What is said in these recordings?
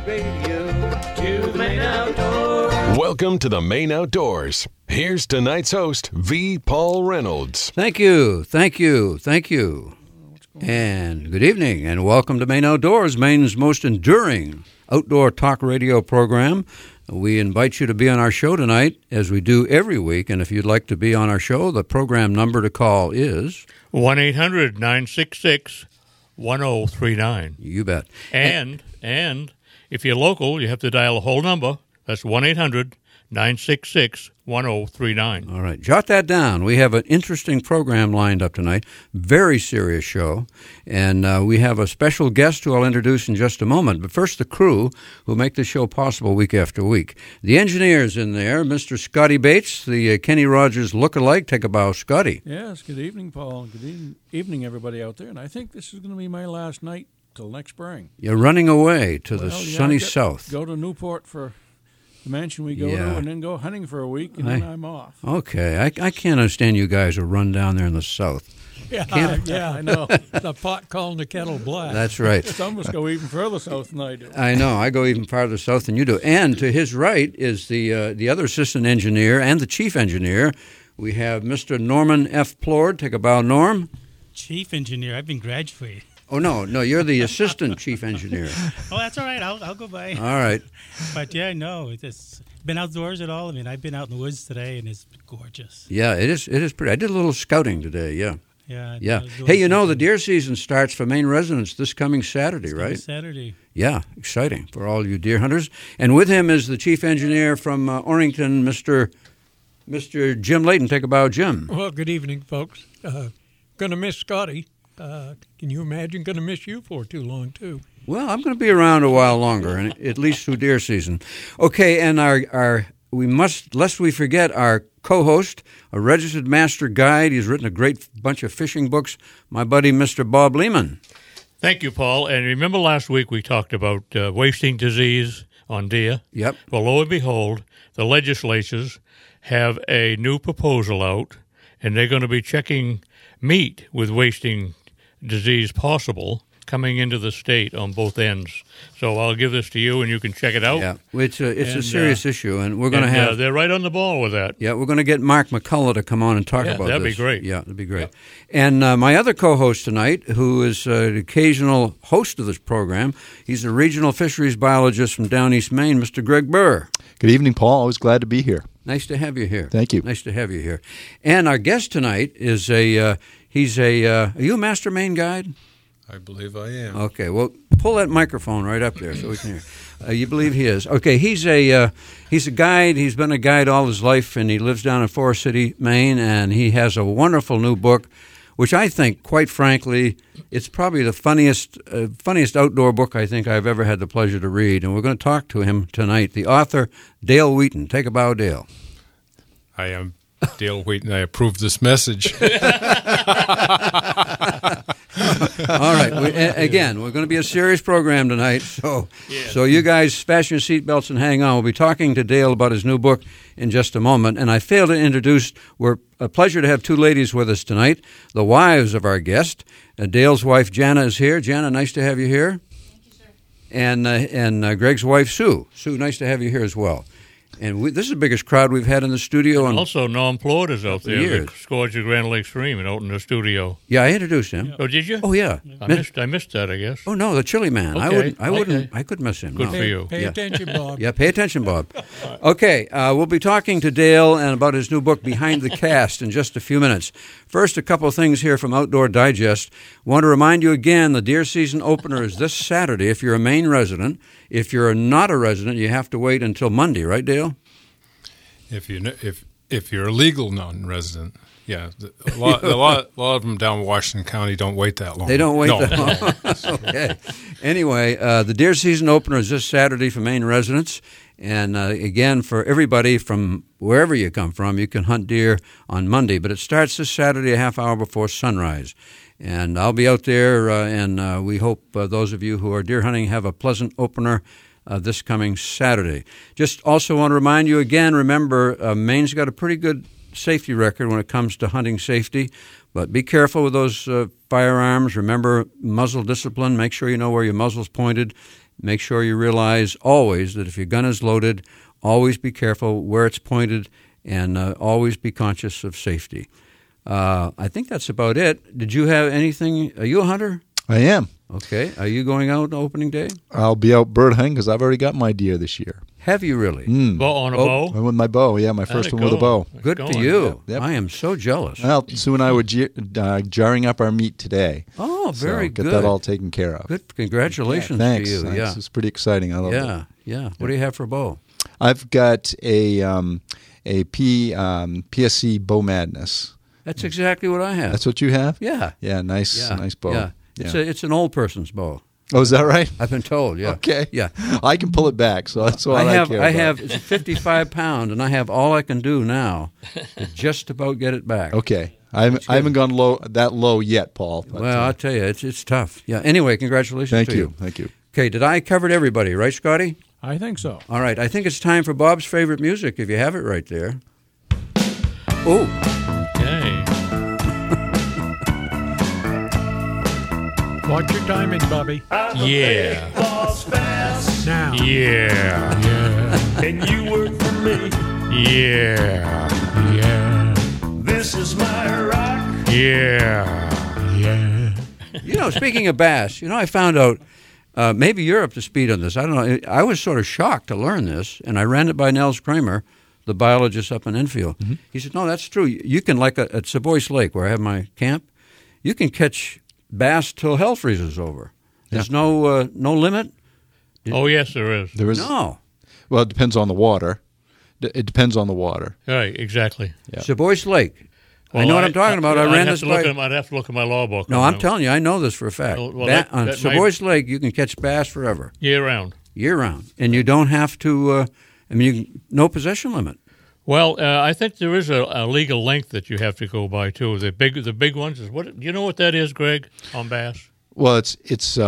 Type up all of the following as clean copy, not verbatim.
radio to the Maine Outdoors. Welcome to the Maine Outdoors. Here's tonight's host, V. Paul Reynolds. Thank you. And good evening, and welcome to Maine Outdoors, Maine's most enduring outdoor talk radio program. We invite you to be on our show tonight, as we do every week. And if you'd like to be on our show, the program number to call is 1-800-966-1039. You bet. And if you're local, you have to dial the whole number. That's 1-800-966-1039. All right. Jot that down. We have an interesting program lined up tonight. Very serious show. And we have a special guest who I'll introduce in just a moment. But first, the crew who make the show possible week after week. The engineer's in there, Mr. Scotty Bates, the Kenny Rogers look-alike. Take a bow, Scotty. Yes, good evening, Paul. Good evening, everybody out there. And I think this is going to be my last night till next spring. You're running away to the sunny south. Go to Newport for the mansion we go to, and then go hunting for a week, and then I'm off. Okay. I can't understand you guys who run down there in the south. Yeah, I know. The pot calling the kettle black. That's right. Some of us go even further south than I do. I know. I go even farther south than you do. And to his right is the other assistant engineer and the chief engineer. We have Mr. Norman F. Plord. Take a bow, Norm. Chief engineer. I've been graduated. Oh, no, you're the assistant chief engineer. Oh, that's all right. I'll go by. All right. But, yeah, no, it's been outdoors at all. I mean, I've been out in the woods today, and it's been gorgeous. Yeah, it is pretty. I did a little scouting today, yeah. Yeah. Hey, the deer season starts for Maine residents this coming Saturday, right? Saturday. Yeah, exciting for all you deer hunters. And with him is the chief engineer from Orrington, Mr. Jim Layton. Take a bow, Jim. Well, good evening, folks. Going to miss Scotty. Can you imagine going to miss you for too long, too? Well, I'm going to be around a while longer, and at least through deer season. Okay, and we must, lest we forget, our co-host, a registered master guide. He's written a great bunch of fishing books, my buddy, Mr. Bob Lehman. Thank you, Paul. And remember last week we talked about wasting disease on deer? Yep. Well, lo and behold, the legislatures have a new proposal out, and they're going to be checking meat with wasting disease possible coming into the state on both ends. So I'll give this to you, and you can check it out. Yeah, it's a serious issue, and we're going to have... they're right on the ball with that. Yeah, we're going to get Mark McCullough to come on and talk about this. That'd be great. Yeah, that'd be great. Yep. And my other co-host tonight, who is an occasional host of this program, he's a regional fisheries biologist from down East Maine, Mr. Greg Burr. Good evening, Paul. Always glad to be here. Nice to have you here. Thank you. Nice to have you here. And our guest tonight is are you a Master Maine guide? I believe I am. Okay, well, pull that microphone right up there so we can hear. You believe he is? Okay, he's a guide. He's been a guide all his life, and he lives down in Forest City, Maine, and he has a wonderful new book, which I think, quite frankly, it's probably the funniest outdoor book I think I've ever had the pleasure to read, and we're going to talk to him tonight. The author, Dale Wheaton. Take a bow, Dale. I am Dale Wheaton. I approve this message. All right. Again, we're going to be a serious program tonight, so you guys fasten your seatbelts and hang on. We'll be talking to Dale about his new book in just a moment. And I failed to introduce, we're a pleasure to have two ladies with us tonight, the wives of our guest. Dale's wife, Jana, is here. Jana, nice to have you here. Thank you, sir. And Greg's wife, Sue. Sue, nice to have you here as well. And this is the biggest crowd we've had in the studio. And also, Norm Plord is out there. Years. The Scourge of Grand Lake Stream and out in the studio. Yeah, I introduced him. Oh, did you? Oh, yeah. I missed that, I guess. Oh, no, the Chili Man. Okay. I could miss him. Good for you. Pay attention, Bob. Yeah, pay attention, Bob. Okay, we'll be talking to Dale and about his new book, Behind the Cast, in just a few minutes. First, a couple of things here from Outdoor Digest. Want to remind you again, the deer season opener is this Saturday if you're a Maine resident. If you're not a resident, you have to wait until Monday, right, Dale? If you're a legal non-resident, yeah, a lot of them down in Washington County don't wait that long. They don't wait that long. Okay. Anyway, the deer season opener is this Saturday for Maine residents, and again for everybody from wherever you come from, you can hunt deer on Monday. But it starts this Saturday, a half hour before sunrise. And I'll be out there, and we hope those of you who are deer hunting have a pleasant opener this coming Saturday. Just also want to remind you again, remember, Maine's got a pretty good safety record when it comes to hunting safety, but be careful with those firearms. Remember muzzle discipline. Make sure you know where your muzzle's pointed. make sure you realize always that if your gun is loaded, always be careful where it's pointed and always be conscious of safety. I think that's about it. Did you have anything? Are you a hunter? I am. Okay. Are you going out opening day? I'll be out bird hunting because I've already got my deer this year. Have you really? Bow on a bow? With my bow, yeah, my first one with a bow. Good going. for you. Yep. I am so jealous. Well, Sue and I were jarring up our meat today. Oh, very so good. Get that all taken care of. Good. Congratulations Thanks. to you. Thanks. Yeah. It's pretty exciting. I love it. Yeah. What do you have for a bow? I've got a PSC Bow Madness. That's exactly what I have. That's what you have? Yeah. Yeah, nice bow. Yeah. It's an old person's bow. Oh, is that right? I've been told, yeah. Okay. Yeah. I can pull it back, so that's all I care about. I have, it's 55 pounds, and I have all I can do now to just about get it back. Okay. I haven't gone that low yet, Paul. But, well, I'll tell you, it's tough. Yeah. Anyway, congratulations Thank to you. Thank you. Okay, did I cover everybody, right, Scotty? I think so. All right, I think it's time for Bob's favorite music, if you have it right there. Oh. Okay. Watch your timing, Bobby. Yeah. Now. Yeah. Yeah. And you work for me. Yeah. Yeah. This is my rock. Yeah. Yeah. You know, speaking of bass, I found out, maybe you're up to speed on this. I don't know. I was sort of shocked to learn this, and I ran it by Nels Kramer, the biologist up in Enfield. Mm-hmm. He said, no, that's true. You can, like at Savoy's Lake, where I have my camp, you can catch bass till hell freezes over. There's no limit. Oh, yes, there is. There is. No. Well, it depends on the water. It depends on the water. Right, exactly. Yeah. Savoy's Lake. Well, I know what I'm talking about. I ran this by. I'd have to look at my law book. No, I'm telling you, I know this for a fact. Well, on Savoy's Lake, you can catch bass forever. Year round. Year round. And you don't have to, no possession limit. Well, I think there is a legal length that you have to go by too. The big ones is what? Do you know what that is, Greg, on bass? Well, it's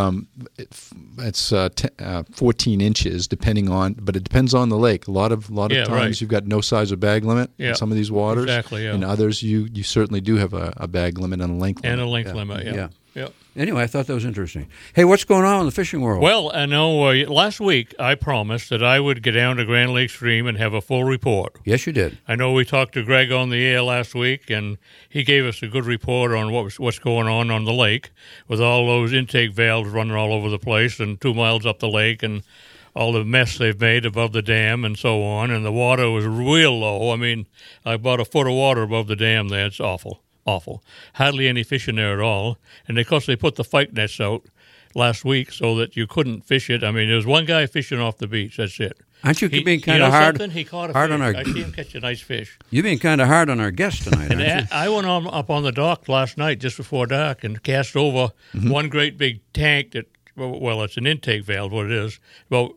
14 inches, but it depends on the lake. A lot of times right. you've got no size of bag limit in some of these waters. Exactly. Yeah. In others, you certainly do have a bag limit and a length limit. And a length limit. Yeah. Yep. Anyway, I thought that was interesting. Hey, what's going on in the fishing world? Well, I know last week I promised that I would get down to Grand Lake Stream and have a full report. Yes, you did. I know we talked to Greg on the air last week, and he gave us a good report on what's going on the lake with all those intake valves running all over the place and 2 miles up the lake and all the mess they've made above the dam and so on. And the water was real low. I mean, about a foot of water above the dam there. It's awful. Hardly any fish in there at all. And of course, they put the fight nets out last week so that you couldn't fish it. I mean, there was one guy fishing off the beach. That's it. Aren't you being kind of hard? He caught a hard fish. on our. I see him catch a nice fish. You're being kind of hard on our guest tonight, aren't you? I went up on the dock last night just before dark and cast over one great big tank that. Well, it's an intake valve. What it is, about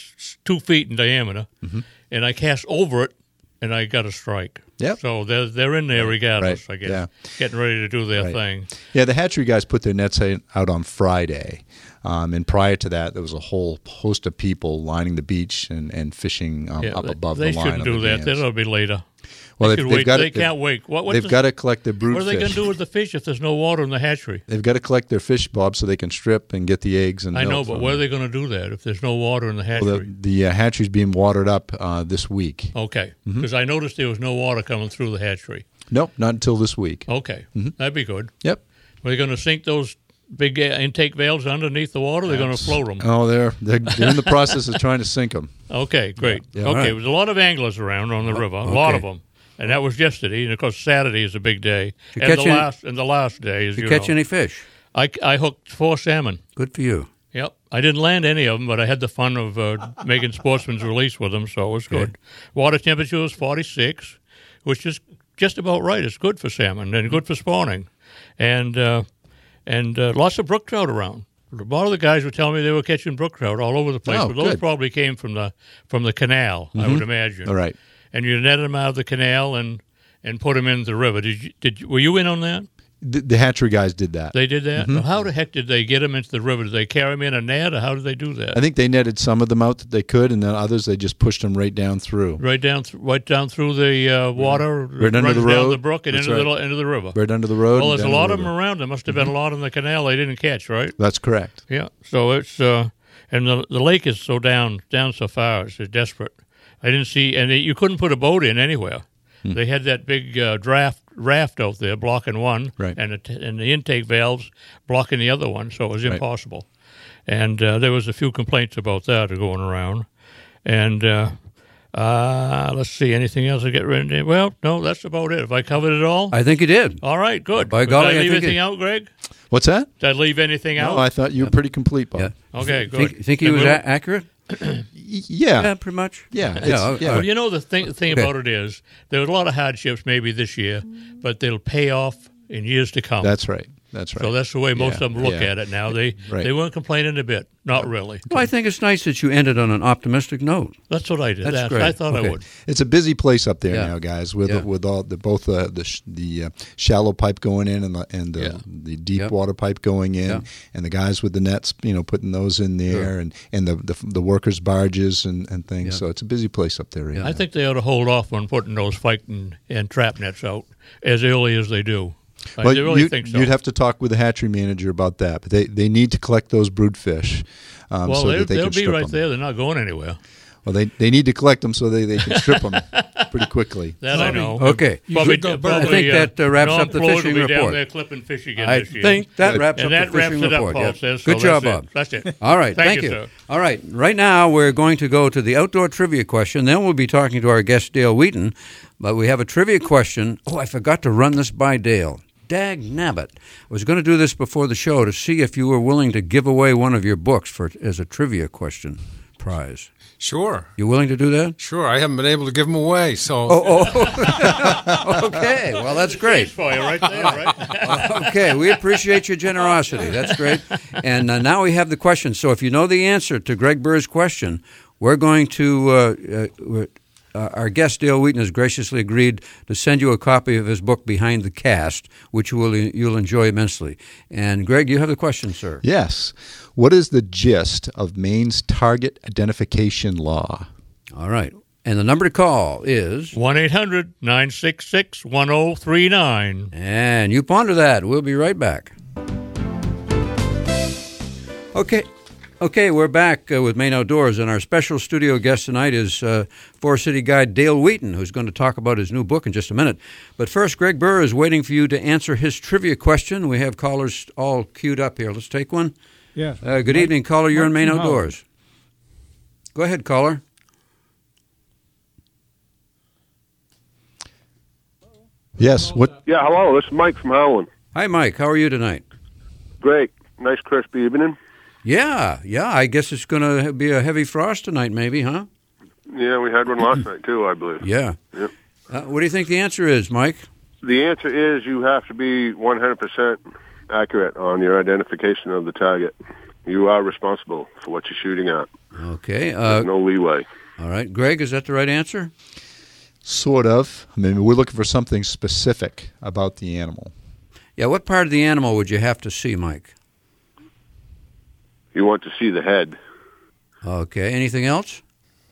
2 feet in diameter, and I cast over it, and I got a strike. Yep. So they're in there regardless, right. I guess. Yeah. Getting ready to do their thing. Yeah, the hatchery guys put their nets out on Friday. And prior to that, there was a whole host of people lining the beach and fishing up above the line. They shouldn't do that. That'll be later. Well, they can't wait. They've got to collect their brood fish. What are they going to do with the fish if there's no water in the hatchery? They've got to collect their fish, Bob, so they can strip and get the eggs and milk. I know, but where are they going to do that if there's no water in the hatchery? Well, the hatchery's being watered up this week. Okay, because I noticed there was no water coming through the hatchery. Nope, not until this week. Okay, that'd be good. Yep. Are they going to sink those big intake valves underneath the water? They're going to float them. Oh, they're in the process of trying to sink them. Okay, great. Yeah, okay, right. There's a lot of anglers around on the river, a lot of them. And that was yesterday, and of course Saturday is a big day. And the last day is Did you catch any fish? I hooked 4 salmon. Good for you. Yep. I didn't land any of them, but I had the fun of making sportsman's release with them, so it was good. Water temperature was 46, which is just about right. It's good for salmon and good for spawning. And lots of brook trout around. A lot of the guys were telling me they were catching brook trout all over the place, but those probably came from the canal, I would imagine. All right. And you netted them out of the canal and put them into the river. Were you in on that? The hatchery guys did that. They did that? Well, how the heck did they get them into the river? Did they carry them in a net, or how did they do that? I think they netted some of them out that they could, and then others they just pushed them right down through. Right down through the water, right under the road, down the brook and into the river. Right under the road. Well, there's a lot of them around. There must have been a lot in the canal they didn't catch, right? That's correct. Yeah. So it's And the lake is so down so far, it's desperate. I didn't see, and you couldn't put a boat in anywhere. They had that big raft out there blocking one, Right. and the intake valves blocking the other one, so it was impossible. And there was a few complaints about that going around. And let's see, anything else to get rid of? Well, no, that's about it. Have I covered it all? I think you did. All right, good. By golly, Did I I leave think anything out, Greg? What's that? Did I leave anything out? No, I thought you were pretty complete, Bob. Yeah. Okay, good. Think he Then was we'll- accurate? Yeah. Pretty much. Yeah. Yeah, It's, yeah. Well, you know, the thing about it is there was a lot of hardships maybe this year, but they'll pay off in years to come. That's right. That's right. So that's the way most of them look at it now. They weren't complaining a bit. Not really. Well, I think it's nice that you ended on an optimistic note. That's what I did. That's great. I thought Okay. I would. It's a busy place up there Yeah. now, guys. With Yeah. with all both the shallow pipe going in and the deep Yep. water pipe going in, Yeah. and the guys with the nets, putting those in there, Sure. and the workers' barges and things. Yeah. So it's a busy place up there. Right Yeah. now. I think they ought to hold off on putting those fighting and trap nets out as early as they do. I Well, really think so. You'd have to talk with the hatchery manager about that, but they need to collect those brood fish well, so that they they'll can be strip right them. there. They're not going anywhere. Well, they need to collect them so they can strip them pretty quickly. That I know. Okay. Probably, should go I think that wraps Norm up the Floyd fishing will be down report. there clipping fish again I this year. think that wraps and up that the wraps fishing it up, report. Paul Yeah. says. So Good job, that's Bob. it. That's it. All right, Thank thank you, you. sir. All right, right now we're going to go to the outdoor trivia question. Then we'll be talking to our guest, Dale Wheaton. But we have a trivia question. Oh, I forgot to run this by Dale. Dag nabbit. I was going to do this before the show to see if you were willing to give away one of your books as a trivia question prize. Sure. You willing to do that? Sure. I haven't been able to give them away, so. Okay, well, that's great. For you right there, right? Okay, we appreciate your generosity. That's great. And now we have the question. So if you know the answer to Greg Burr's question, we're going to our guest, Dale Wheaton, has graciously agreed to send you a copy of his book, Behind the Cast, which you'll enjoy immensely. And, Greg, you have the question, sir. Yes. What is the gist of Maine's target identification law? All right. And the number to call is... 1-800-966-1039. And you ponder that. We'll be right back. Okay, we're back with Maine Outdoors, and our special studio guest tonight is Forest City guide Dale Wheaton, who's going to talk about his new book in just a minute. But first, Greg Burr is waiting for you to answer his trivia question. We have callers all queued up here. Let's take one. Yeah. Good evening, caller. You're in Maine Mike from Outdoors. Go ahead, caller. Yes. What? Yeah, hello. This is Mike from Howland. Hi, Mike. How are you tonight? Great. Nice, crispy evening. Yeah. I guess it's going to be a heavy frost tonight, maybe, huh? Yeah, we had one last night, too, I believe. Yeah. Yep. What do you think the answer is, Mike? The answer is you have to be 100% accurate on your identification of the target. You are responsible for what you're shooting at. Okay. There's no leeway. All right. Greg, is that the right answer? Sort of. I mean, we're looking for something specific about the animal. Yeah, what part of the animal would you have to see, Mike? You want to see the head. Okay. Anything else?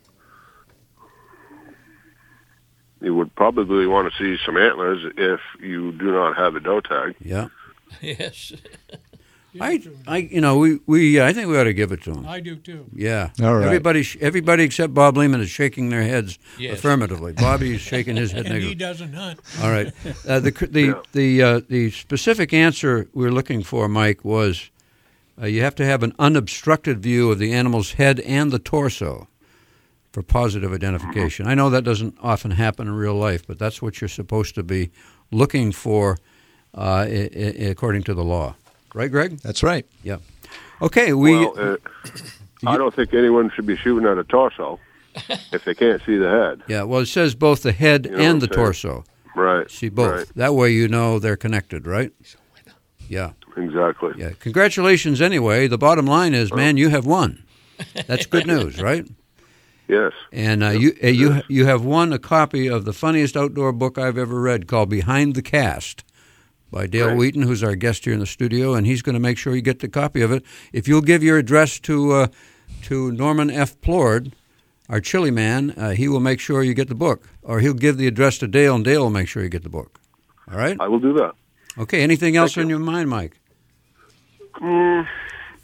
You would probably want to see some antlers if you do not have a doe tag. Yeah. Yes. I think we ought to give it to him. I do too. Yeah. All right. Everybody except Bob Lehman is shaking their heads Yes. affirmatively. Bobby's shaking his head And he negatively. doesn't hunt. All right. The specific answer we're looking for, Mike, was you have to have an unobstructed view of the animal's head and the torso for positive identification. I know that doesn't often happen in real life, but that's what you're supposed to be looking for according to the law. Right, Greg? That's right. Yeah. Okay. I don't think anyone should be shooting at a torso if they can't see the head. Yeah. Well, it says both the head You know and the what I'm saying? torso. Right. See both. Right. That way you know they're connected, right? Yeah. Exactly. Yeah. Congratulations anyway. The bottom line is, man, you have won. That's good news, right? Yes. And you have won a copy of the funniest outdoor book I've ever read called Behind the Cast by Dale Right. Wheaton, who's our guest here in the studio, and he's going to make sure you get the copy of it. If you'll give your address to Norman F. Plord, our chili man, he will make sure you get the book. Or he'll give the address to Dale, and Dale will make sure you get the book. All right? I will do that. Okay, anything else on your mind, Mike?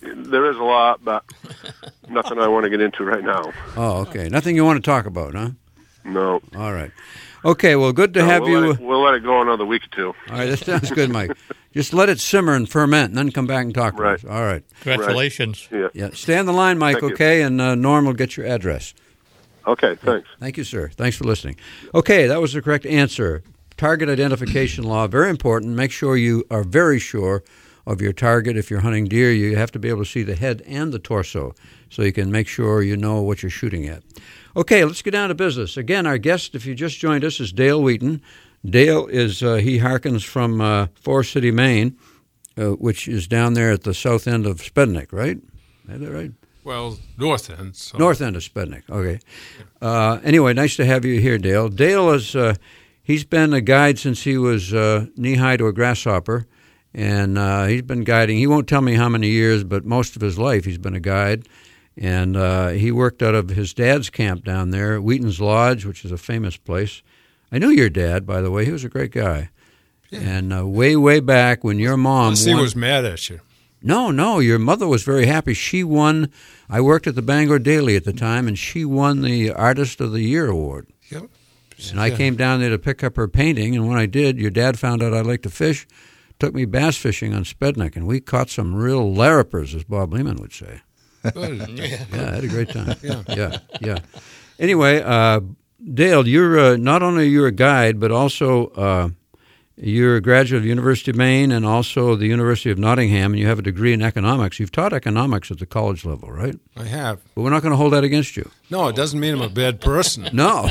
There is a lot, but nothing I want to get into right now. Oh, okay. Nothing you want to talk about, huh? No. All right. Okay, well, good to have you. We'll let it go another week or two. All right, that sounds good, Mike. Just let it simmer and ferment, and then come back and talk to us. All right. Congratulations. Right. Yeah. Stay on the line, Mike, Thank okay? And Norm will get your address. Okay, thanks. Thank you, sir. Thanks for listening. Okay, that was the correct answer. Target identification law, very important. Make sure you are very sure of your target. If you're hunting deer, you have to be able to see the head and the torso so you can make sure you know what you're shooting at. Okay, let's get down to business. Again, our guest, if you just joined us, is Dale Wheaton. Dale is, he harkens from Forest City, Maine, which is down there at the south end of Spednick, right? Is that right? Well, north end. So. North end of Spednick, okay. Anyway, nice to have you here, Dale. Dale is, he's been a guide since he was knee-high to a grasshopper, and he's been guiding. He won't tell me how many years, but most of his life he's been a guide. And he worked out of his dad's camp down there, Wheaton's Lodge, which is a famous place. I knew your dad, by the way. He was a great guy. Yeah. And way back when your mom he was mad at you. No, your mother was very happy. She won. I worked at the Bangor Daily at the time, and she won the Artist of the Year award. Yep. And I came down there to pick up her painting, and when I did, your dad found out I liked to fish, took me bass fishing on Spednick, and we caught some real larripers, as Bob Lehman would say. Yeah, I had a great time. Yeah. Anyway, Dale, you're not only you're a guide, but also you're a graduate of the University of Maine and also the University of Nottingham, and you have a degree in economics. You've taught economics at the college level, right? I have. But we're not going to hold that against you. No, it doesn't mean I'm a bad person. No.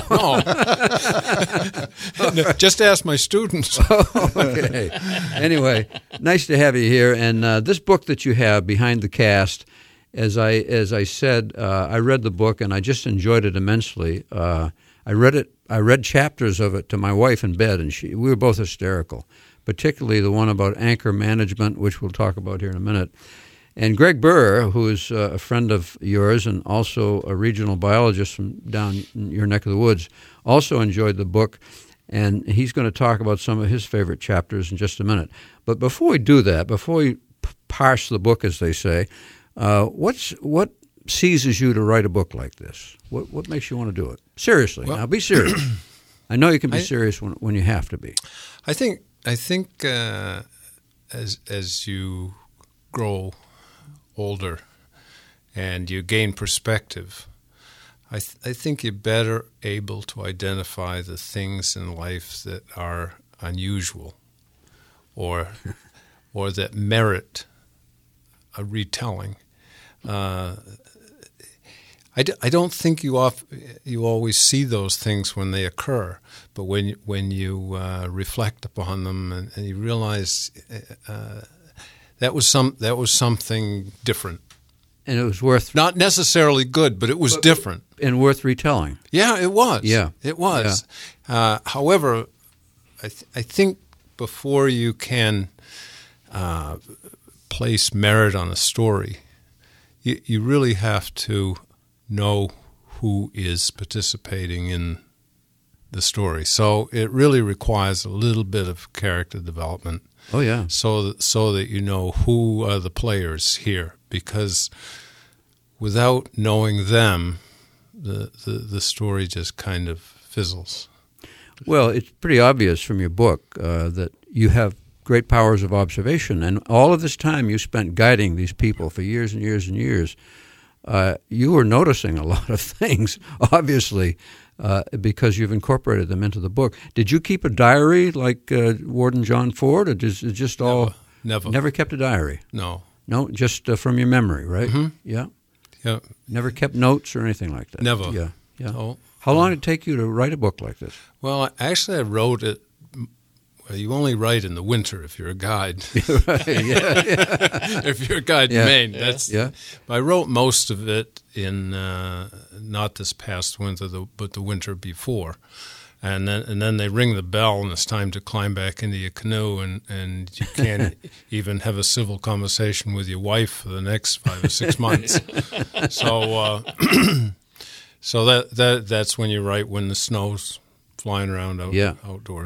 Just ask my students. Okay. Anyway, nice to have you here. And this book that you have, Behind the Cast, as I said, I read the book and I just enjoyed it immensely. I read chapters of it to my wife in bed, and we were both hysterical, particularly the one about anchor management, which we'll talk about here in a minute. And Greg Burr, who is a friend of yours and also a regional biologist from down in your neck of the woods, also enjoyed the book, and he's going to talk about some of his favorite chapters in just a minute. But before we do that, before we parse the book, as they say, what seizes you to write a book like this? What makes you want to do it? Seriously, now be serious. I know you can be serious when you have to be. I think as you grow older and you gain perspective, I think you're better able to identify the things in life that are unusual or that merit a retelling. I don't think you always see those things when they occur, but when you reflect upon them and you realize that was something different, and it was worth not necessarily good, but it was different and worth retelling. Yeah, it was. Yeah, it was. Yeah. However, I think before you can place merit on a story, you really have to know who is participating in the story. So it really requires a little bit of character development. Oh yeah. So that you know who are the players here, because without knowing them, the story just kind of fizzles. Well, it's pretty obvious from your book that you have great powers of observation, and all of this time you spent guiding these people for years and years and years. You were noticing a lot of things, obviously, because you've incorporated them into the book. Did you keep a diary like Warden John Ford, or just all? Never kept a diary? No. No, just from your memory, right? Mm-hmm. Yeah? Yeah. Never kept notes or anything like that? Never. Yeah. No. How long did it take you to write a book like this? Well, actually, I wrote it. Well, you only write in the winter if you're a guide. Right, yeah. If you're a guide in Maine, yeah. I wrote most of it in not this past winter, but the winter before, and then they ring the bell and it's time to climb back into your canoe, and you can't even have a civil conversation with your wife for the next 5 or 6 months. So that's when you write when the snow's flying around outdoors. Yeah.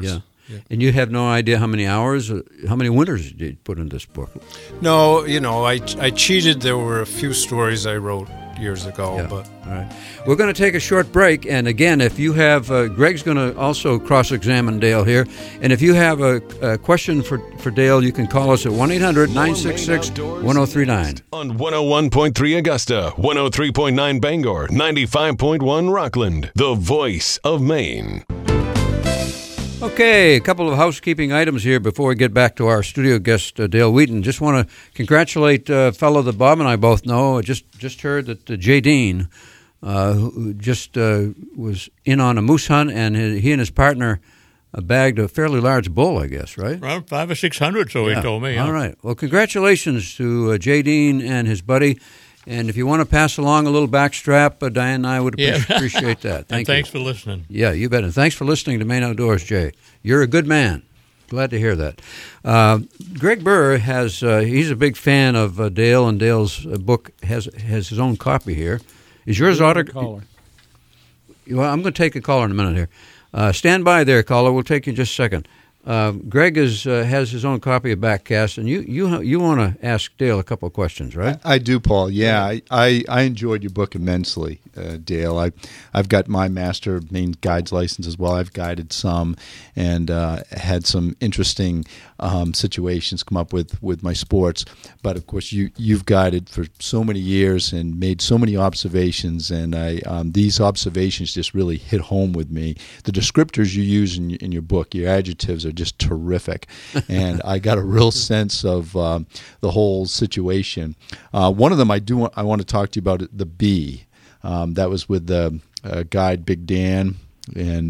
And you have no idea how many hours, how many winters did you put in this book? No, I cheated. There were a few stories I wrote years ago. Yeah. But all right. We're going to take a short break. And again, if you have, Greg's going to also cross-examine Dale here. And if you have a question for Dale, you can call us at 1-800-966-1039. On 101.3 Augusta, 103.9 Bangor, 95.1 Rockland, the voice of Maine. Okay, a couple of housekeeping items here before we get back to our studio guest, Dale Wheaton. Just want to congratulate a fellow that Bob and I both know. I just heard that Jay Dean, who just was in on a moose hunt, and he and his partner bagged a fairly large bull, I guess, right? Around 500 or 600, so he told me. All right. Well, congratulations to Jay Dean and his buddy. And if you want to pass along a little backstrap, Diane and I would appreciate that. Thanks for listening. Yeah, you bet. And thanks for listening to Maine Outdoors, Jay. You're a good man. Glad to hear that. Greg Burr he's a big fan of Dale, and Dale's book has his own copy here. Is yours autographed? Well, I'm going to take a caller in a minute here. Stand by there, caller. We'll take you in just a second. Greg has his own copy of Backcast, and you want to ask Dale a couple of questions, right? I do, Paul. Yeah, I enjoyed your book immensely, Dale. I've got my Master Maine Guides license as well. I've guided some, and had some interesting situations come up with my sports. But of course, you've guided for so many years and made so many observations, and these observations just really hit home with me. The descriptors you use in your book, your adjectives, are just terrific, and I got a real sense of the whole situation. One of them I want to talk to you about, the bee. That was with the guide Big Dan, and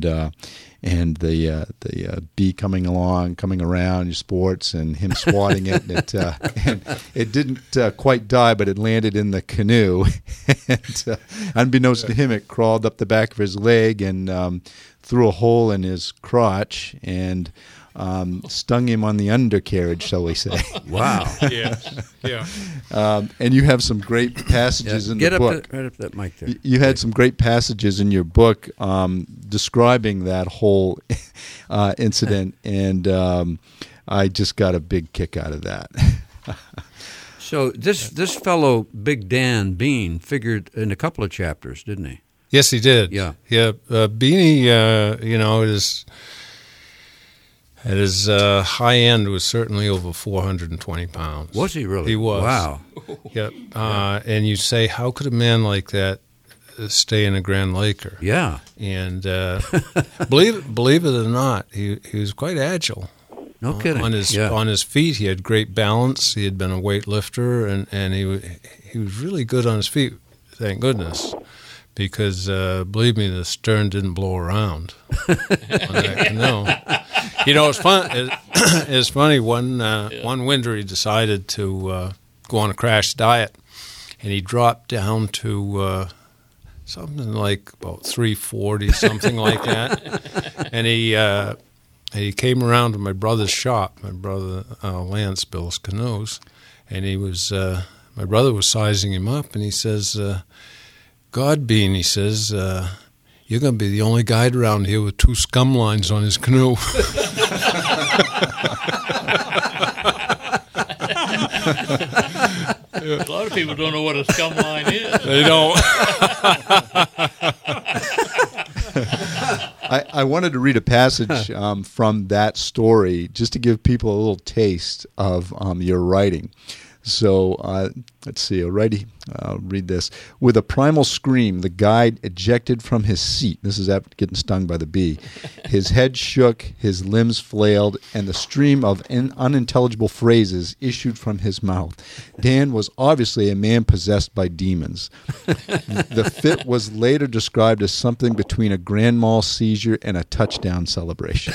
the bee coming around your sports, and him swatting it, and it didn't quite die, but it landed in the canoe, and unbeknownst to him, it crawled up the back of his leg and through a hole in his crotch and stung him on the undercarriage, shall we say. Wow. Yes. Yeah. And you have some great passages in the book. Right up that mic there. You had some great passages in your book describing that whole incident, and I just got a big kick out of that. So this fellow, Big Dan Bean, figured in a couple of chapters, didn't he? yes, he did. Yeah. Beanie, at his high end was certainly over 420 pounds. Was he really? He was. Wow. Yep. And you say, how could a man like that stay in a Grand Laker? Yeah. And believe it or not, he was quite agile. No kidding. On his feet, he had great balance. He had been a weightlifter, and he was really good on his feet. Thank goodness, because believe me, the stern didn't blow around on that canoe. It's fun. It's funny. One winter, he decided to go on a crash diet, and he dropped down to something like about 340, something like that. And he came around to my brother's shop. My brother Lance builds canoes, and my brother was sizing him up, and he says, "God, Bean," he says, "you're going to be the only guide around here with 2 scum lines on his canoe." A lot of people don't know what a scum line is. They don't. I wanted to read a passage from that story just to give people a little taste of your writing. So let's see. I'll read this. With a primal scream, the guide ejected from his seat. This is after getting stung by the bee. His head shook, his limbs flailed, and the stream of unintelligible phrases issued from his mouth. Dan was obviously a man possessed by demons. The fit was later described as something between a grand mal seizure and a touchdown celebration.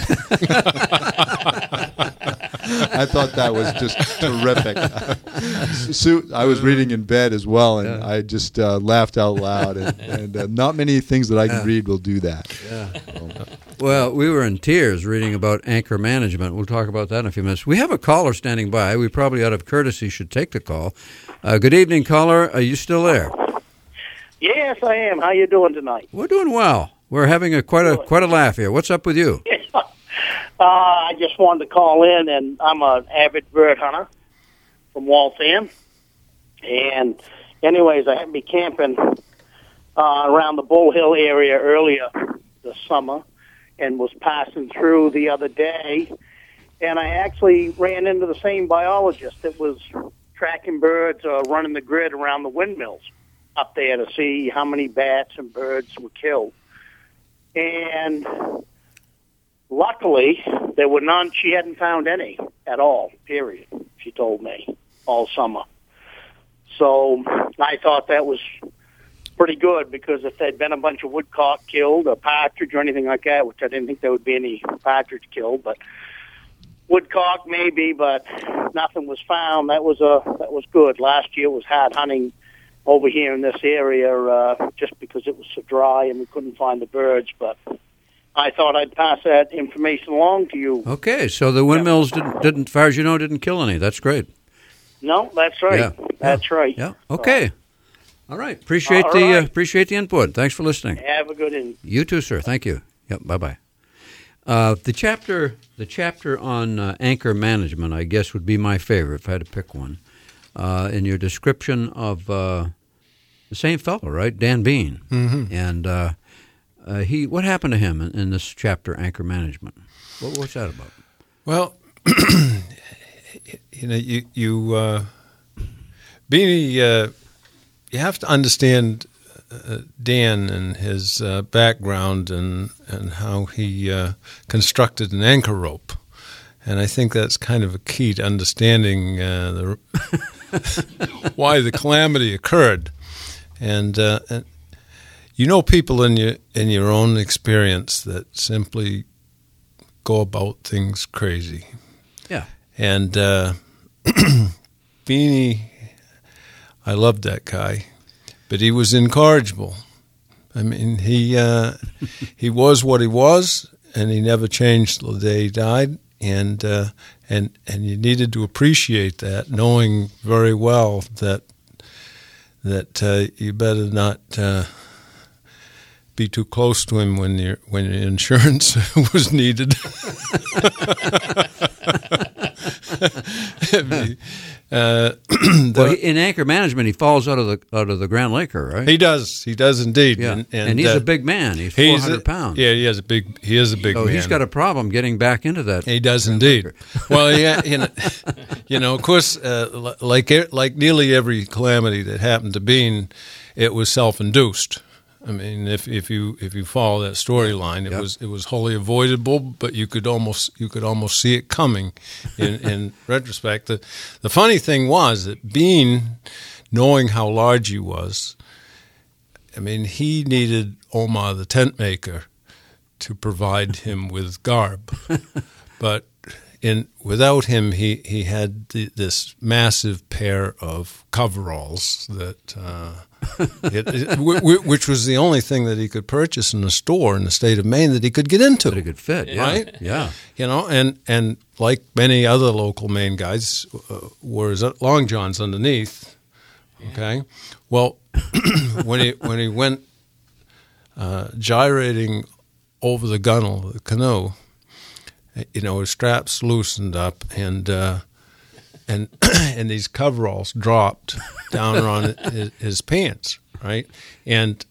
I thought that was just terrific. I was reading in bed as well, and I just laughed out loud. And not many things that I can read will do that. Yeah. Well, we were in tears reading about anchor management. We'll talk about that in a few minutes. We have a caller standing by. We probably, out of courtesy, should take the call. Good evening, caller. Are you still there? Yes, I am. How you doing tonight? We're doing well. We're having quite a laugh here. What's up with you? I just wanted to call in, and I'm an avid bird hunter from Waltham. And anyways, I happened to be camping around the Bull Hill area earlier this summer and was passing through the other day, and I actually ran into the same biologist that was tracking birds running the grid around the windmills up there to see how many bats and birds were killed. And luckily, there were none. She hadn't found any at all, period, she told me, all summer. So I thought that was pretty good, because if there'd been a bunch of woodcock killed, or partridge or anything like that, which I didn't think there would be any partridge killed, but woodcock maybe, but nothing was found. That was good. Last year was hard hunting over here in this area just because it was so dry and we couldn't find the birds, but I thought I'd pass that information along to you. Okay, so the windmills didn't, as far as you know, didn't kill any. That's great. No, that's right. Yeah. That's right. Yeah. Okay. All right. Appreciate the input. Thanks for listening. Have a good evening. You too, sir. Thank you. Yep. Bye-bye. The chapter on anchor management, I guess, would be my favorite if I had to pick one. In your description of the same fellow, right, Dan Bean, and what happened to him in this chapter, anchor management? What's that about? Well, Beanie, you have to understand Dan and his background and how he constructed an anchor rope. And I think that's kind of a key to understanding why the calamity occurred. And people in your own experience that simply go about things crazy. Yeah. And Beanie, I loved that guy, but he was incorrigible. I mean, he was what he was, and he never changed the day he died. And you needed to appreciate that, knowing very well that you better not be too close to him when your insurance was needed. Well, in anchor management, he falls out of the Grand Laker, right? He does indeed. Yeah. And he's a big man. He's 400 pounds. Yeah, he is a big man. So he's got a problem getting back into that. He does indeed. Well, yeah, of course, like nearly every calamity that happened to Bean, it was self-induced. I mean, if you follow that storyline, it was wholly avoidable, but you could almost see it coming. In retrospect, the funny thing was that Bean, knowing how large he was, I mean, he needed Omar the tent maker to provide him with garb, but without him, he had this massive pair of coveralls that. Which was the only thing that he could purchase in a store in the state of Maine that he could get into. That he could fit, yeah. Right? Yeah. And like many other local Maine guys, were long johns underneath. Okay, well, when he went gyrating over the gunwale of the canoe, his straps loosened up and these coveralls dropped down on his pants, right? And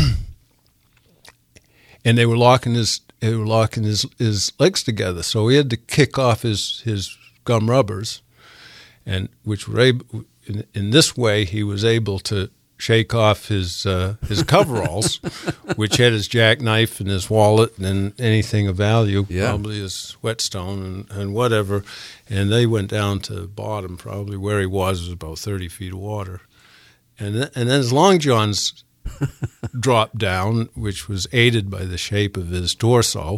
they were locking his legs together, so he had to kick off his gum rubbers, and which were able, in this way he was able to shake off his coveralls, which had his jackknife and his wallet and anything of value, probably his whetstone and whatever, and they went down to the bottom, probably where he was about 30 feet of water. And then his long johns dropped down, which was aided by the shape of his torso,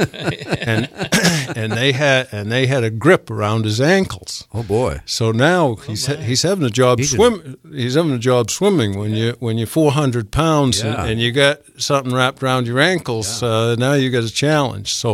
and they had a grip around his ankles. Oh boy! So now he's having a job He's having a job swimming when you're 400 pounds and you got something wrapped around your ankles. Now you got a challenge. So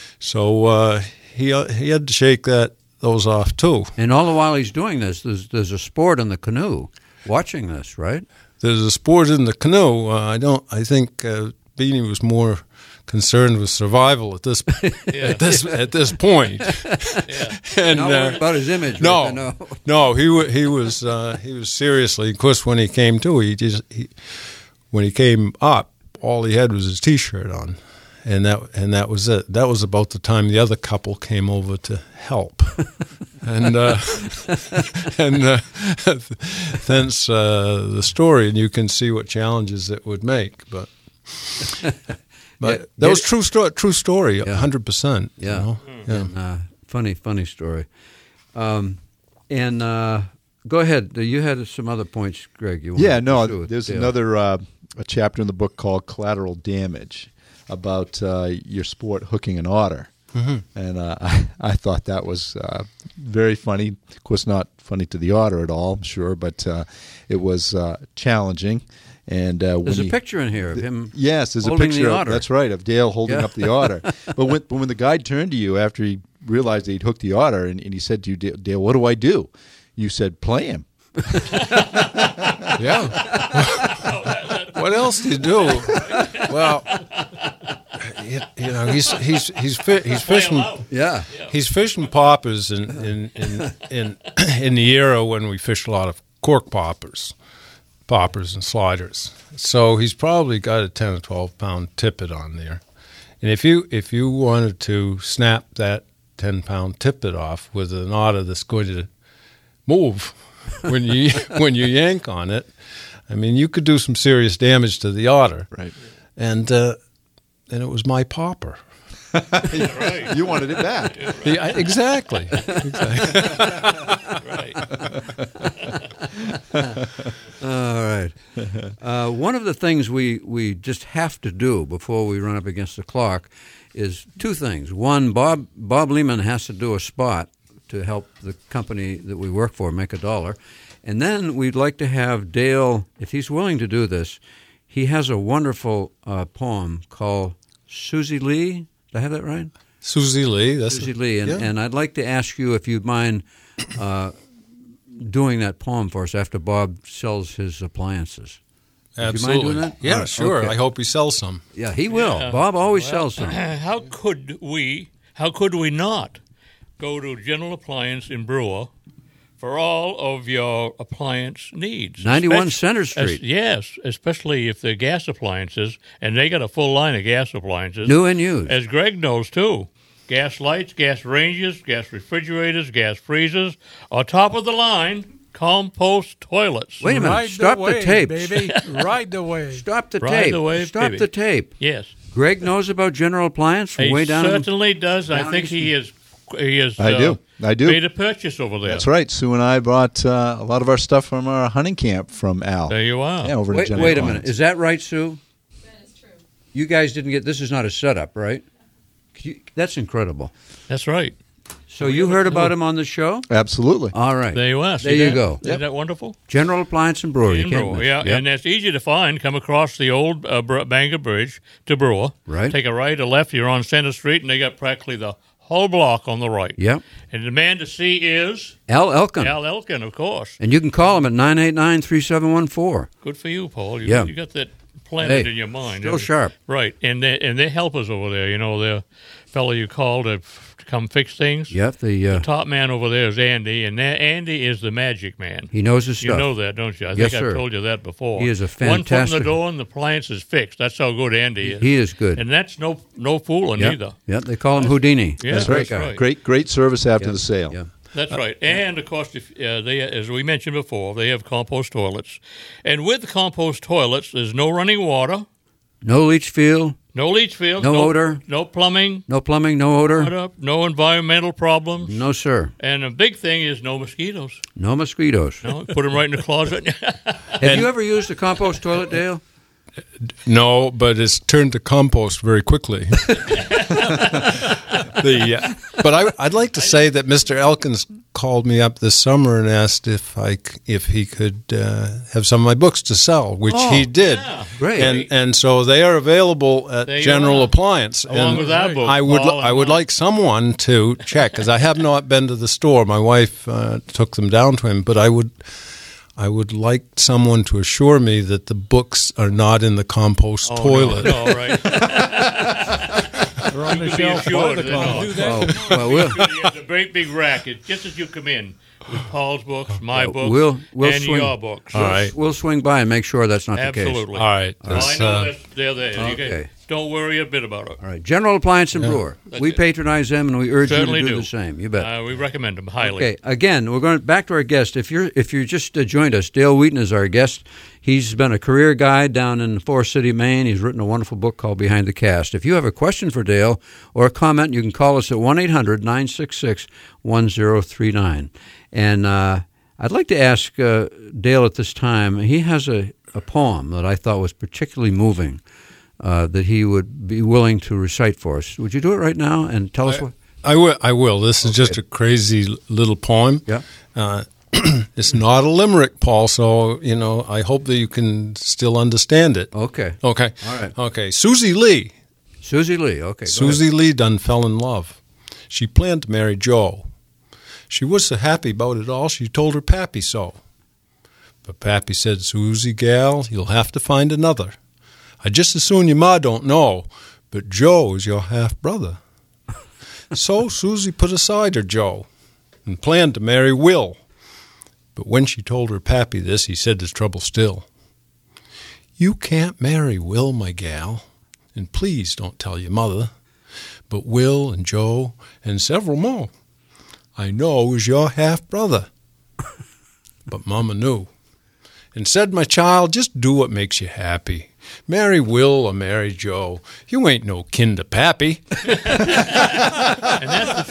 he had to shake those off too. And all the while he's doing this, there's a sport in the canoe watching this, right? There's a sport in the canoe. I think Beanie was more concerned with survival at this at this point. And not worried about his image. No, he was seriously. Of course, when he came to, when he came up, all he had was his T-shirt on, and that was it. That was about the time the other couple came over to help, and thence the story, and you can see what challenges it would make, but. But that was true story, 100%. Yeah, you know? And, funny story. And go ahead. You had some other points, Greg. You yeah, no. There's There's another a chapter in the book called "Collateral Damage" about your sport hooking an otter, and I thought that was very funny. Of course, not funny to the otter at all, I'm sure, but it was challenging. And there's a picture in here of him. Yes, there's a holding picture. The otter. That's right, of Dale holding up the otter. But when the guide turned to you after he realized that he'd hooked the otter, and he said to you, Dale, what do I do? You said, play him. Yeah. What else do you do? Well, you know, he's fishing. Yeah. He's fishing poppers in the era when we fished a lot of cork poppers and sliders. So he's probably got a 10 or 12 pound tippet on there. And if you wanted to snap that 10 pound tippet off with an otter that's going to move when you yank on it, I mean, you could do some serious damage to the otter. Right. And it was my popper. Right. You wanted it back. Yeah, exactly. Right. All right. One of the things we just have to do before we run up against the clock is two things. One, Bob Lehman has to do a spot to help the company that we work for make $1. And then we'd like to have Dale, if he's willing to do this, he has a wonderful poem called Susie Lee. Did I have that right? Susie Lee. Susie Lee. And I'd like to ask you if you'd mind doing that poem for us after Bob sells his appliances. Absolutely. Would you mind doing that? Yeah, right, sure. okay. I hope he sells some. Yeah, he will. Bob always sells some. How could we not go to General Appliance in Brewer for all of your appliance needs? 91 Center Street. Yes, especially if they're gas appliances, and they got a full line of gas appliances. New and used. As Greg knows, too. Gas lights, gas ranges, gas refrigerators, gas freezers. On top of the line, compost toilets. Wait a minute. Ride Stop the wave, the tape. baby. Ride the wave. Stop the Ride tape. the wave, Stop baby. the tape. Yes. Greg knows about General Appliance from He way down. certainly does. I down think east. he is. I do. Made a purchase over there. That's right. Sue and I bought a lot of our stuff from our hunting camp from Al. There you are. Yeah, over in Wait General a Appliance. minute. Is that right, Sue? That is true. You guys didn't get this. Is not a setup, right? That's incredible. That's right. So you heard about him on the show? Absolutely. All right. There you are. There you go. Isn't that wonderful? General Appliance and Brewer. You In can't Brewer, miss. yeah, Yep. and that's easy to find. Come across the old Bangor Bridge to Brewer. Right. Take a right or left. You're on Center Street, and they got practically the whole block on the right. Yep. And the man to see is Al Elkin. Al Elkin, of course. And you can call him at 989-3714. Good for you, Paul. Yeah. You got that planted Hey, in your mind. still sharp. Right, and they help us over there. You know, the fellow you called to come fix things. Yep. The top man over there is Andy, and Andy is the magic man. He knows his You stuff. know that, don't you? I Yes, think sir. I've told you that before. He is a One foot in fantastic- the door and the appliance is fixed. That's how good Andy is. He is good. And that's no fooling Yep. either. Yep. They call him Houdini. Yeah, That's a great that's guy. right. Great service after Yep. the sale. Yep. That's right. And, of course, if they, as we mentioned before, they have compost toilets. And with compost toilets, there's no running water, No leach field. no leach field, No odor. no plumbing, No plumbing. No odor. no environmental problems. No, sir. And a big thing is no mosquitoes. No mosquitoes. No, put them right in the closet. Have you ever used a compost toilet, Dale? No, but it's turned to compost very quickly. But I'd like to say that Mr. Elkins called me up this summer and asked if he could have some of my books to sell, which he did. Yeah. Great. And so they are available at There you General are. Appliance. Along and with our book, I would Paul and I would mine. like someone to check because I have not been to the store. My wife took them down to him, but I I would like someone to assure me that the books are not in the compost toilet. No, right. They're on the shelf. Assured, Well, we'll, the great big racket, just as you come in, with Paul's books, my books, we'll and swing, your books. All right. We'll swing by and make sure that's not the case. Absolutely. All right. Well, I know they're there. You Okay. don't worry a bit about it. All right. General Appliance and Brewer. We patronize them, and we urge Certainly you to do do. the same. You bet. We recommend them highly. Okay. Again, we're going back to our guest. If you just joined us, Dale Wheaton is our guest. He's been a career guide down in Forest City, Maine. He's written a wonderful book called Behind the Cast. If you have a question for Dale or a comment, you can call us at 1-800-966-1039. And I'd like to ask Dale at this time, he has a poem that I thought was particularly moving that he would be willing to recite for us. Would you do it right now and tell us what? I will. This is just a crazy little poem. Yeah. It's not a limerick, Paul, so, I hope that you can still understand it. Okay. Okay. All right. Okay. Susie Lee. Susie Lee, okay. Susie Lee done fell in love. She planned to marry Joe. She was so happy about it all, she told her pappy so. But pappy said, Susie, gal, you'll have to find another. I just as soon your ma don't know, but Joe is your half-brother. So Susie put aside her Joe and planned to marry Will. But when she told her pappy this, he said there's trouble still. You can't marry Will, my gal, and please don't tell your mother. But Will and Joe and several more I know is your half-brother. But Mama knew and said, my child, just do what makes you happy. Marry Will or marry Joe. You ain't no kin to pappy. And that's the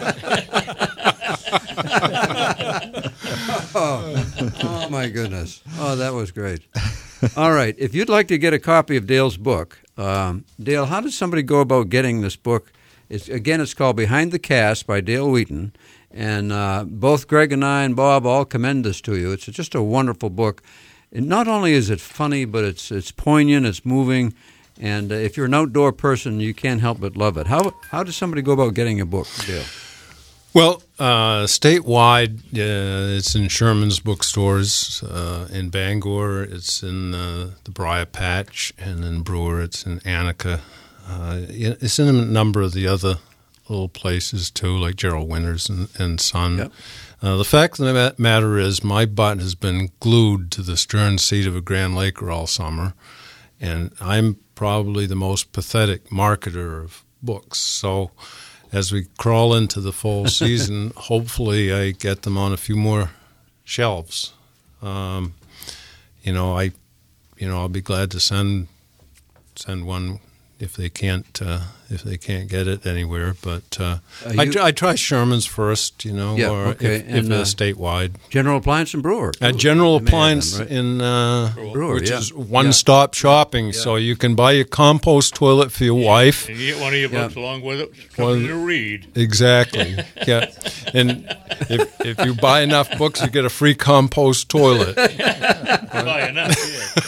truth. Oh, my goodness. Oh, that was great. All right. If you'd like to get a copy of Dale's book, Dale, how does somebody go about getting this book? It's called Behind the Cast by Dale Wheaton. And both Greg and I and Bob all commend this to you. It's just a wonderful book. And not only is it funny, but it's poignant, it's moving. And if you're an outdoor person, you can't help but love it. How does somebody go about getting a book, Dale? Well, statewide, it's in Sherman's bookstores. In Bangor, it's in the Briar Patch, and in Brewer, it's in Annika. It's in a number of the other little places, too, like Gerald Winters and Son. Yep. The fact of the matter is my butt has been glued to the stern seat of a Grand Laker all summer, and I'm probably the most pathetic marketer of books. So as we crawl into the fall season, hopefully I get them on a few more shelves. I'll be glad to send one if they can't get it anywhere. But I try Sherman's first, if they're statewide. General Appliance and Brewer. At General Appliance in Brewer, which is one-stop shopping, so you can buy your compost toilet for your wife. And you get one of your books along with it, something to read. Exactly. Yeah, and if you buy enough books, you get a free compost toilet. Buy enough,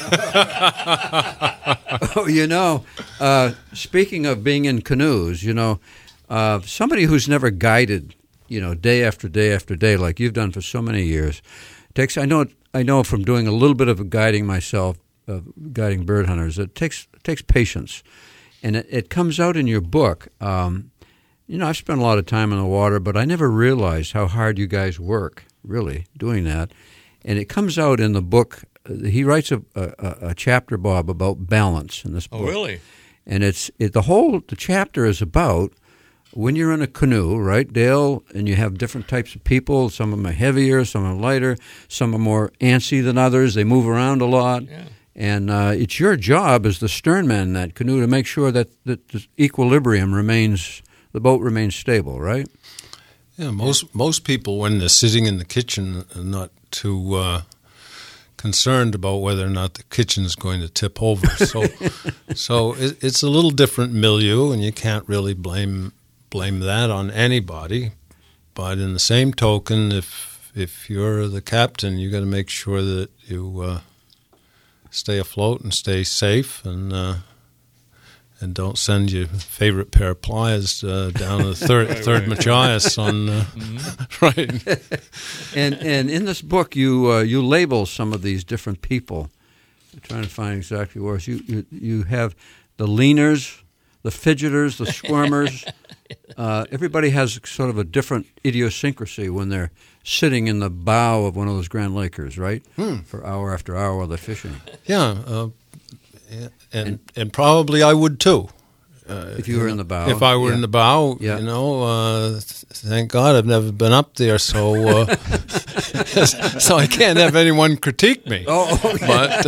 speaking of being in canoes, somebody who's never guided, day after day after day, like you've done for so many years, I know from doing a little bit of guiding myself, guiding bird hunters, it takes patience, and it comes out in your book. I've spent a lot of time in the water, but I never realized how hard you guys work, really, doing that, and it comes out in the book. He writes a chapter, Bob, about balance in this book. Oh, really? And the chapter is about when you're in a canoe, right, Dale, and you have different types of people. Some of them are heavier, some are lighter, some are more antsy than others. They move around a lot. Yeah. And it's your job as the sternman in that canoe to make sure that the equilibrium the boat remains stable, right? Yeah, most people, when they're sitting in the kitchen, are not too concerned about whether or not the kitchen is going to tip over. So it's a little different milieu, and you can't really blame that on anybody. But in the same token, if you're the captain, you got to make sure that you stay afloat and stay safe, and and don't send your favorite pair of pliers down the third Machias on right. And in this book, you label some of these different people. I'm trying to find exactly where you have the leaners, the fidgeters, the squirmers. Everybody has sort of a different idiosyncrasy when they're sitting in the bow of one of those Grand Lakers, right? For hour after hour while they're fishing. Yeah, and probably I would too. If you were in the bow. If I were in the bow, Yeah. you know, thank God I've never been up there, so so I can't have anyone critique me. Oh, okay.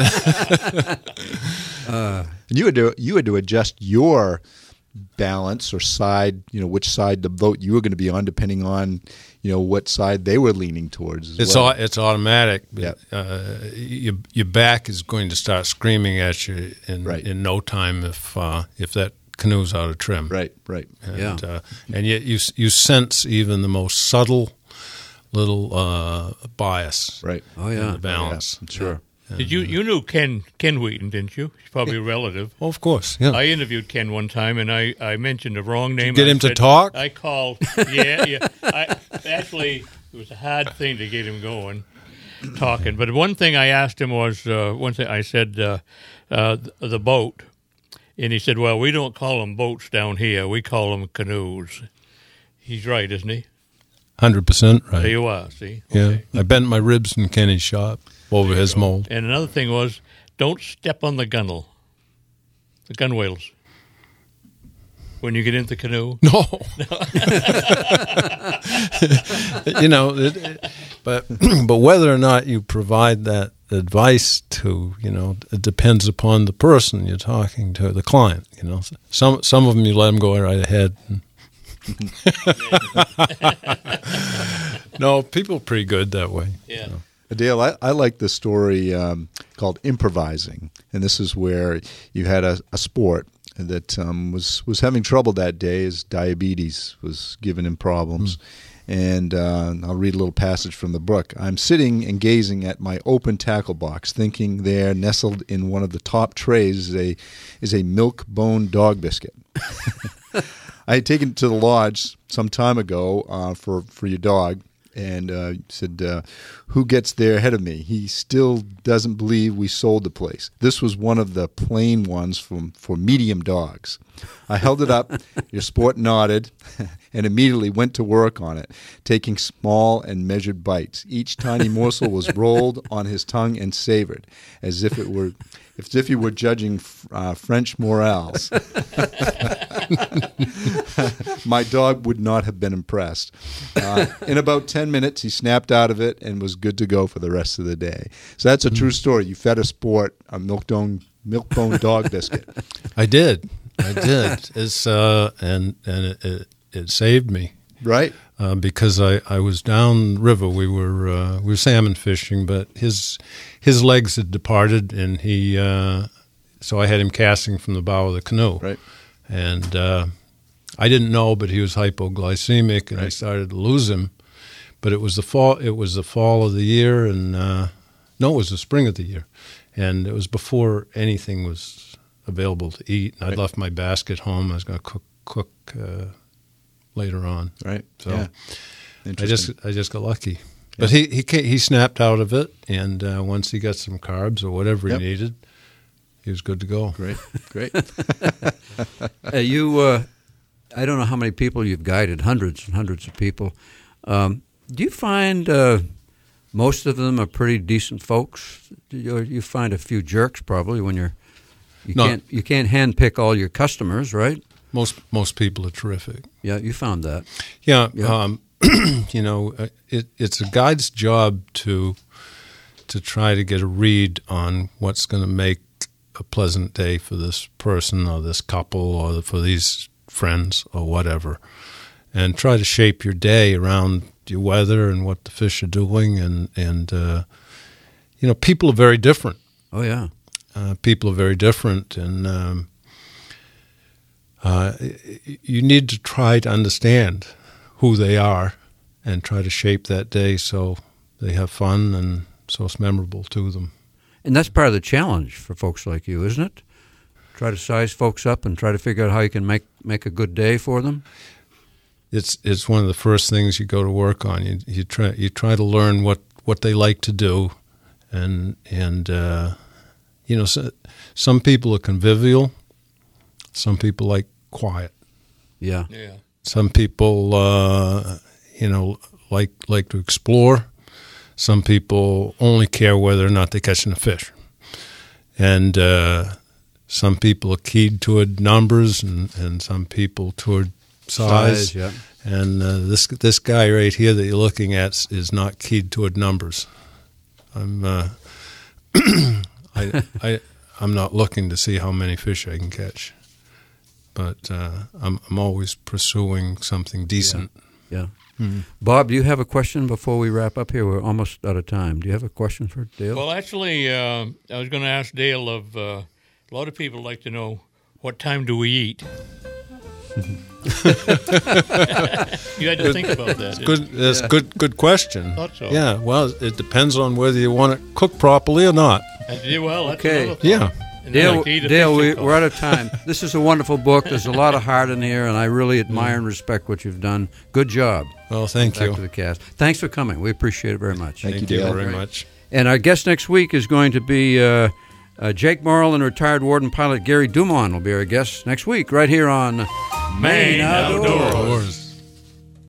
But and you had to adjust your balance or side, you know, which side the boat you were going to be on, depending on, you know, what side they were leaning towards. As well. it's automatic. Yeah. Your back is going to start screaming at you in no time if that canoe's out of trim. Right. And, and yet you sense even the most subtle little bias. Right. Oh, yeah. In the balance. Yeah, sure. Did you knew Ken Wheaton, didn't you? He's probably a relative. Oh, of course. Yeah. I interviewed Ken one time, and I mentioned the wrong name. Did you get him to talk? I called. Yeah. Actually, it was a hard thing to get him going, talking. But one thing I asked him was, I said, the boat. And he said, well, we don't call them boats down here. We call them canoes. He's right, isn't he? 100% right. There you are, see? Yeah. Okay. I bent my ribs in Kenny's shop over his mold. And another thing was, don't step on the gunwale, the gunwales, when you get into the canoe. No. You know, but whether or not you provide that advice to, you know, it depends upon the person you're talking to, the client. You know, some of them you let them go right ahead. No, people are pretty good that way. Yeah. You know. Dale, I like the story called Improvising, and this is where you had a sport that was having trouble that day as diabetes was giving him problems. And I'll read a little passage from the book. I'm sitting and gazing at my open tackle box, thinking there, nestled in one of the top trays, is a milk bone dog biscuit. I had taken it to the lodge some time ago for your dog, and said, who gets there ahead of me? He still doesn't believe we sold the place. This was one of the plain ones for medium dogs. I held it up, your sport nodded, and immediately went to work on it, taking small and measured bites. Each tiny morsel was rolled on his tongue and savored, as if he were judging French morals. My dog would not have been impressed. In about 10 minutes, he snapped out of it and was good to go for the rest of the day. So that's a true story. You fed a sport a milk bone dog biscuit. I did. It's and it saved me. Right. Because I was down river. We were salmon fishing, but his legs had departed, and so I had him casting from the bow of the canoe. Right. And I didn't know, but he was hypoglycemic, and I started to lose him. But it was the fall. It was the fall of the year, and no, it was the spring of the year, and it was before anything was available to eat. And I'd left my basket home. I was going to cook later on. Right. So yeah. I just got lucky. But he snapped out of it, and once he got some carbs or whatever he needed, he was good to go. Great. I don't know how many people you've guided, hundreds and hundreds of people. Do you find most of them are pretty decent folks? You find a few jerks probably when you can't handpick all your customers, right? Most people are terrific. Yeah, you found that. Yeah. You know, it's a guide's job to try to get a read on what's going to make a pleasant day for this person or this couple or for these friends or whatever, and try to shape your day around your weather and what the fish are doing. And you know, people are very different. Oh, yeah. People are very different, and you need to try to understand who they are and try to shape that day so they have fun and so it's memorable to them. And that's part of the challenge for folks like you, isn't it? try to size folks up and try to figure out how you can make a good day for them? It's one of the first things you go to work on. You try to learn what they like to do, and so, some people are convivial, some people like quiet. Yeah. Some people like to explore. Some people only care whether or not they're catching a fish, and some people are keyed toward numbers, and some people toward size. Yeah. And this guy right here that you're looking at is not keyed toward numbers. I'm I'm not looking to see how many fish I can catch, but I'm always pursuing something decent. Yeah. Mm-hmm. Bob, do you have a question before we wrap up here? We're almost out of time. Do you have a question for Dale? Well, actually, I was going to ask Dale of a lot of people like to know, what time do we eat? You had to think about that. That's a good question. Thought so. Yeah, well, it depends on whether you want it cooked properly or not. Well, that's okay. another thought. Yeah. Dale, we're out of time. This is a wonderful book. There's a lot of heart in here, and I really admire and respect what you've done. Good job. Well, thank you. Back to the cast. Thanks for coming. We appreciate it very much. Thank you, Dale, very much. And our guest next week is going to be Jake Morrill and retired warden pilot Gary Dumont will be our guest next week right here on Maine Outdoors.